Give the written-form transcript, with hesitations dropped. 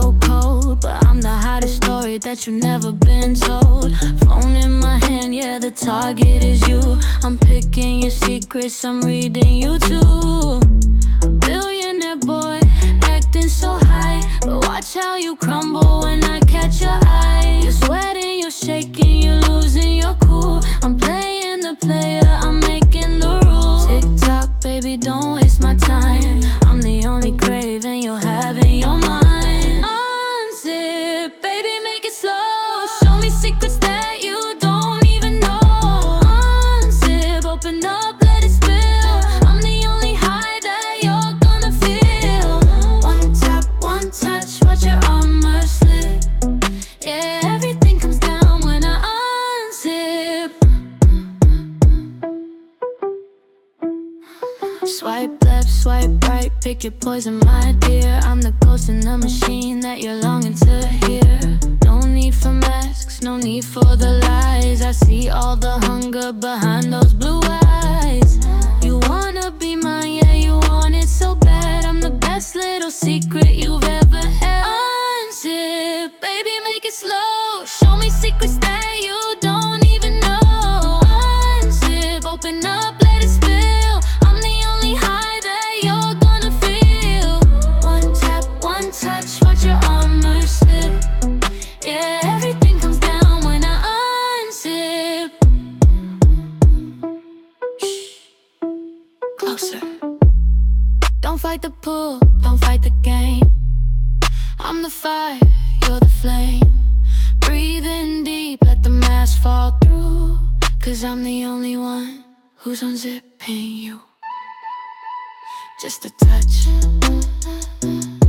so cold, but I'm the hottest story that you've never been told. Phone in my hand, yeah, the target is you. I'm picking your secrets, I'm reading you too. Billionaire boy, acting so high, but watch how you crumble when I catch your eye. You're sweating, you're shaking, you're losing your cool. I'm playing the player, I'm making the rules. Tick-tock, baby, don't waste my time. I'm the only craving you'll have in your mind. Unzip, baby, make it slow. Show me secrets that you don't even know. Unzip, open up, let it spill. I'm the only high that you're gonna feel. One tap, one touch, watch your armor slip. Yeah, everything comes down when I unzip. Swipe left, swipe right, pick your poison, my dear. I'm the ghost in the machine that you're longing to hear. No need for masks, no need for the lies. I see all the hunger behind those blue eyes. You wanna be mine, yeah, you want it so bad. I'm the best little secret you've ever had. Unzip, baby, make it slow. Show me secrets that you don't even know. Unzip, open up, let it spill. I'm the only high that you're gonna feel. One tap, one touch, watch your armor slip. Yeah, everything comes down when I unzip. Shh, closer. Don't fight the pull, don't fight the game. I'm the fire, you're the flame. Breathe in deep, let the mask fall through. 'Cause I'm the only one who's unzipping you. Just a touch.